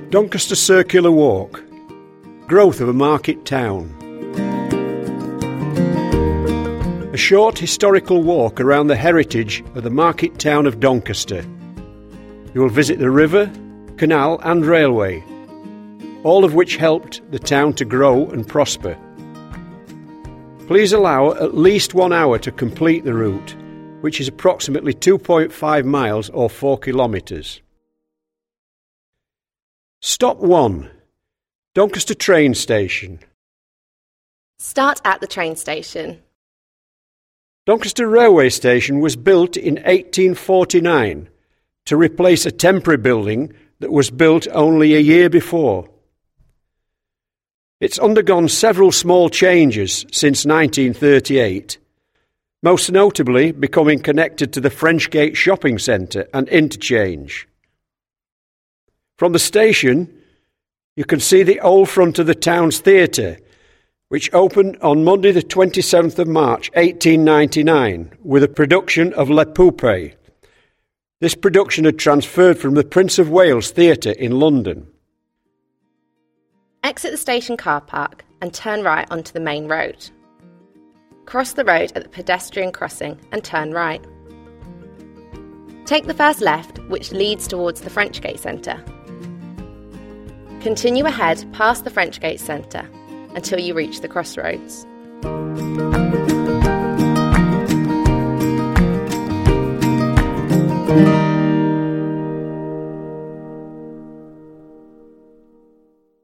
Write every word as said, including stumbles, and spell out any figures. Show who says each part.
Speaker 1: Doncaster Circular Walk. Growth of a market town. A short historical walk around the heritage of the market town of Doncaster. You will visit the river, canal and railway, all of which helped the town to grow and prosper. Please allow at least one hour to complete the route, which is approximately two point five miles or four kilometres. Stop one. Doncaster train station.
Speaker 2: Start at the train station.
Speaker 1: Doncaster railway station was built in eighteen forty-nine to replace a temporary building that was built only a year before. It's undergone several small changes since nineteen thirty-eight, most notably becoming connected to the French Gate shopping centre and interchange. From the station, you can see the old front of the town's theatre, which opened on Monday the twenty-seventh of March eighteen ninety-nine with a production of Le Poupée. This production had transferred from the Prince of Wales Theatre in London.
Speaker 2: Exit the station car park and turn right onto the main road. Cross the road at the pedestrian crossing and turn right. Take the first left, which leads towards the French Gate Centre. Continue ahead past the French Gate Centre until you reach the crossroads.